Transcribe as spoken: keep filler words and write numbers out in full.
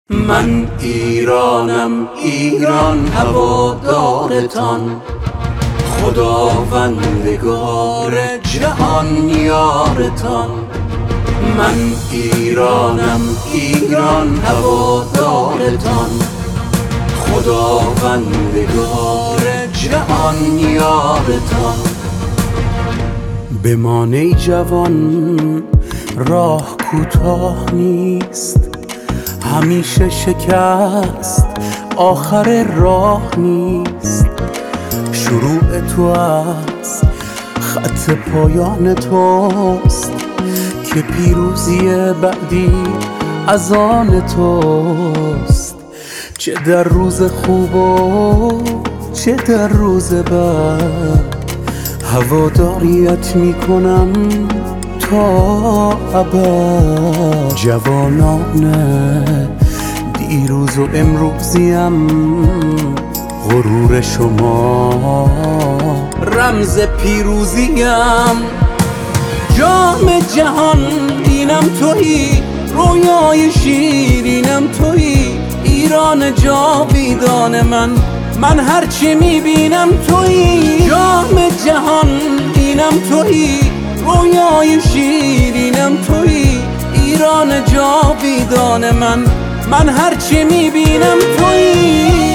من ایرانم، ایران هوادارتان، خداوندگار جهان یارتان. من ایرانم، ایران هوادارتان، خداوندگار جهان یارتان. بمان ای جوان، راه کوتاه نیست، همیشه شکست آخر راه نیست. شروع تو از خط پایان توست، که پیروزی بعدی از آن توست. چه در روز خوب و چه در روز بد، هواداریت میکنم تا ابد. جوانان دیروز و امروزیم، غرور شما رمز پیروزیم. جام جهان اینم تویی، رویای شیرینم تویی. ایران جاویدان من، من هرچی میبینم تویی. جام جهان اینم تویی، رویای شیرینم تویی. ایران جاویدان من، من هرچی میبینم تویی.